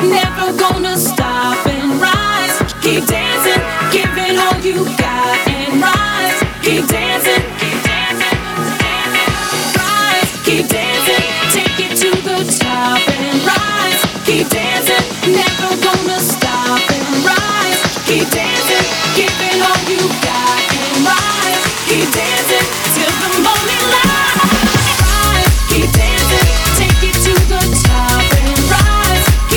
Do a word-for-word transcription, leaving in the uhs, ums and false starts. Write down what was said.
never gonna stop and rise. Keep dancing, give it all you got and rise. Keep dancing, keep dancing, rise. Keep dancing, take it to the top and rise. Keep dancing, never gonna stop and rise. Keep dancing, give it all you got and rise. Keep dancing.